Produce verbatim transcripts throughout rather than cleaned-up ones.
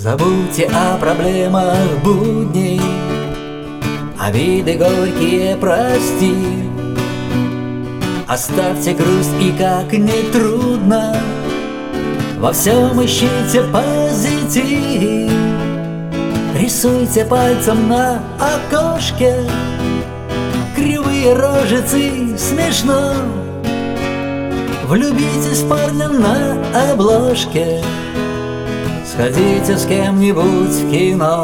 Забудьте о проблемах будней, обиды горькие прости. Оставьте грусть и как не трудно, во всем ищите позитив. Рисуйте пальцем на окошке кривые рожицы, смешно. Влюбитесь в парня на обложке, сходите с кем-нибудь в кино.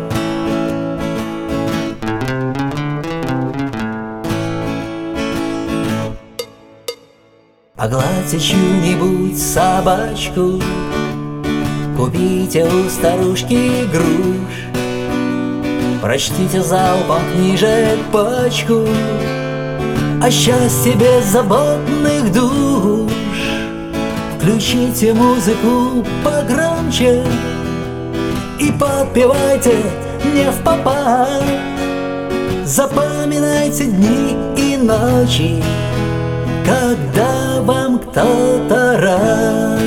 Погладьте чью-нибудь собачку, купите у старушки груш, прочтите залпом книжек пачку о счастье беззаботных душ. Включите музыку погромче и подпевайте не впопад. Запоминайте дни и ночи, когда вам кто-то рад.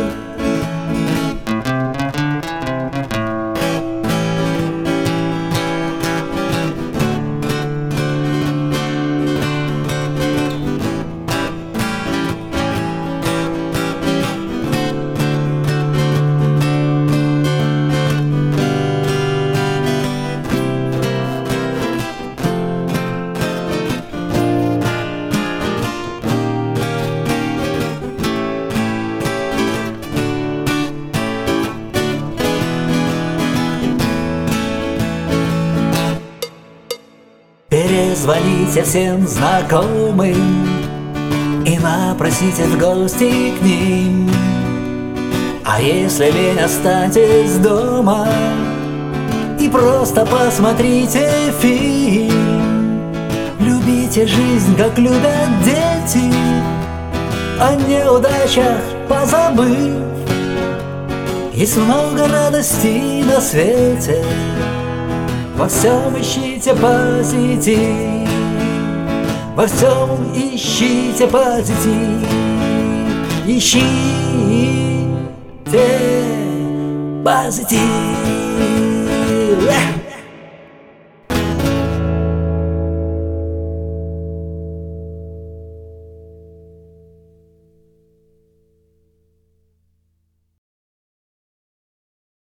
Перезвоните всем знакомым и напросите в гости к ним. А если лень, останьтесь дома и просто посмотрите фильм. Любите жизнь, как любят дети, о неудачах позабыв. Есть много радостей на свете, во всем ищите позитив, во всем ищите позитив, ищите позитив.